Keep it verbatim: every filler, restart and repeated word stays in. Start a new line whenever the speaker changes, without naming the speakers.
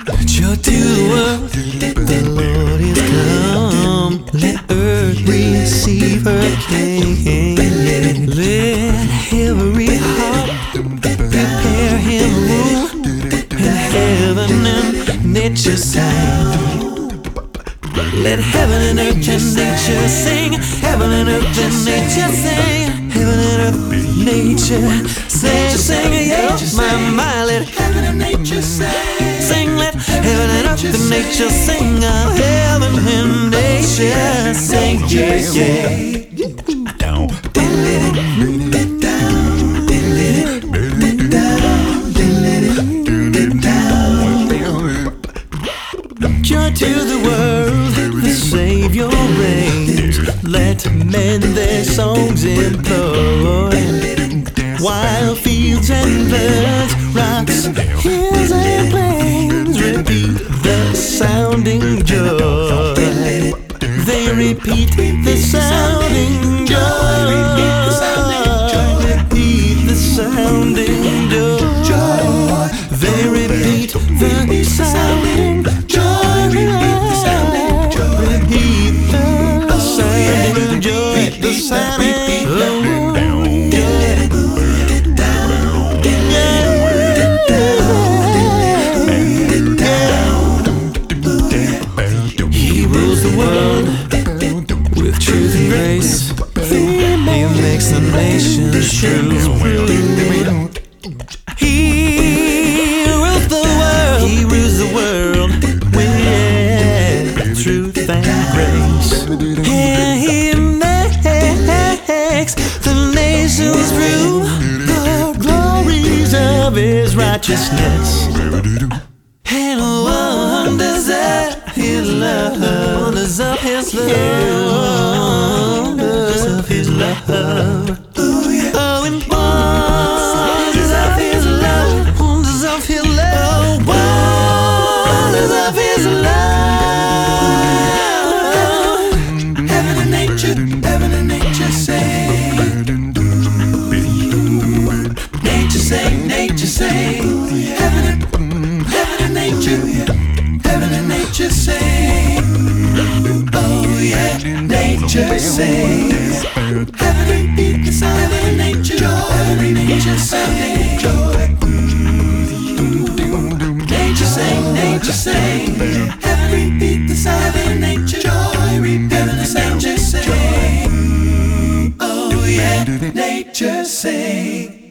Joy to the world, the Lord is come. Let earth receive her King. Let every heart prepare him room, and heaven and nature sing. Let heaven and earth and nature sing. Heaven and earth and nature sing. Heaven and earth, nature sing, sing, yeah, my, my. Let heaven and nature sing, sing. Let heaven and earth and nature sing. Oh, heaven and nature sing, yeah, yeah. Down, joy to the world, the Savior reigns. Let men their songs employ. While fields and birds, rocks, hills and plains repeat the sounding joy. They repeat the sounding joy. Repeat the sounding joy. They repeat the sounding joy. Repeat the sounding joy. Repeat the sounding joy. The sounding with truth and grace. He makes the nations true. He rules the world. He rules the world with truth and grace. And he makes the nations rule. The glories of his righteousness. And wonders of his love. Wonders of his love. Wonders of his love. Oh, yeah. Oh, and wonders of his love. Wonders of his love. Wonders of his love. Heaven and nature, heaven and nature sing. Nature sing, nature sing. Heaven and, heaven and nature, heaven and nature sing. Oh yeah, nature sings. Heaven repeat the sound of nature. Heaven and nature sing. Nature sing, nature sing. Heaven repeat the sound of nature. Heaven and nature sing. Oh yeah, nature sing.